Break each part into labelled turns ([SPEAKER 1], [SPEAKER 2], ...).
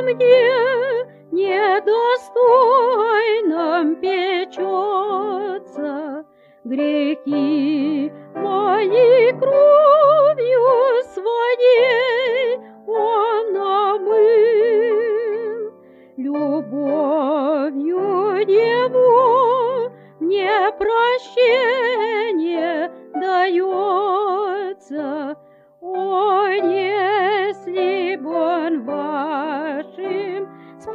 [SPEAKER 1] мне недостойном печется, грехи мои кровью своей Он омыл. Любовью Его мне прощение дается. О, если б Он вашим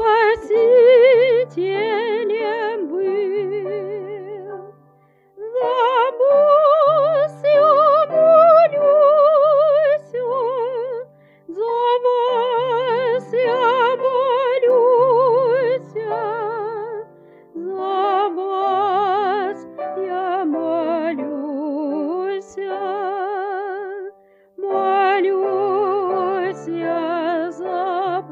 [SPEAKER 1] Спасителем был! За вас я молюсь, за вас я молюсь, за вас я молюсь, молюсь я за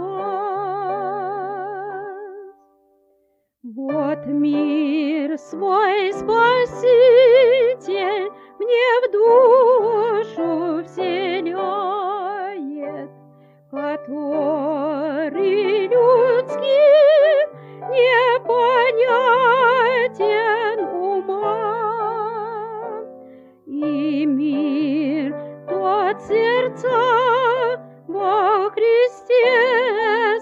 [SPEAKER 1] вас. Вот мир свой Спаситель мне в душу вселяет, который людским непонятен умам. И мир тот сердца во Христе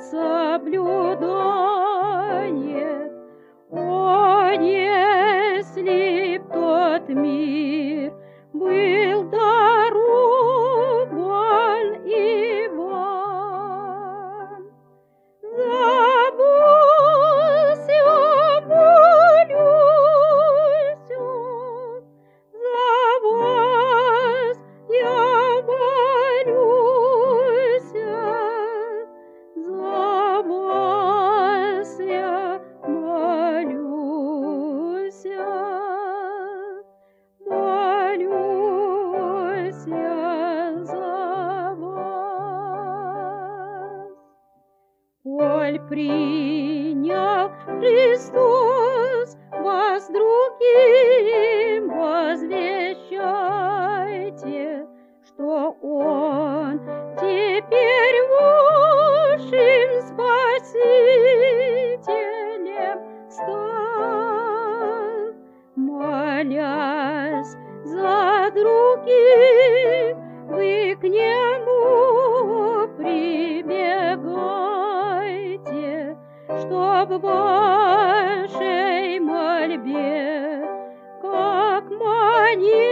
[SPEAKER 1] соблюдает. О, если б тот мир был дарован и вам! За вас я молюсь, за вас я молюсь, за вас я молюсь, молюсь я за вас. Коль принял Христос вас другим, возвещайте, что Он теперь вашим Спасителем стал. Молясь за других, вы к Нему прибегайте, чтоб в вашей мольбе, как манит